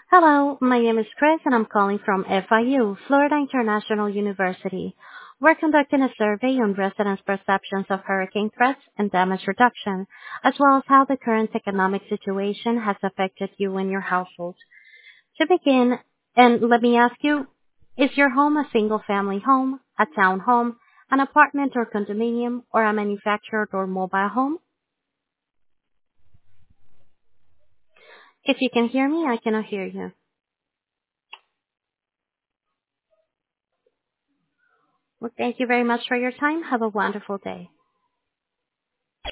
Hello, my name is Chris and I'm calling from FIU, Florida International University. We're conducting a survey on residents' perceptions of hurricane threats and damage reduction, as well as how the current economic situation has affected you and your household. To begin, and let me ask you, is your home a single-family home, a townhome, an apartment or condominium, or a manufactured or mobile home? If you can hear me, I cannot hear you. Well, thank you very much for your time. Have a wonderful day.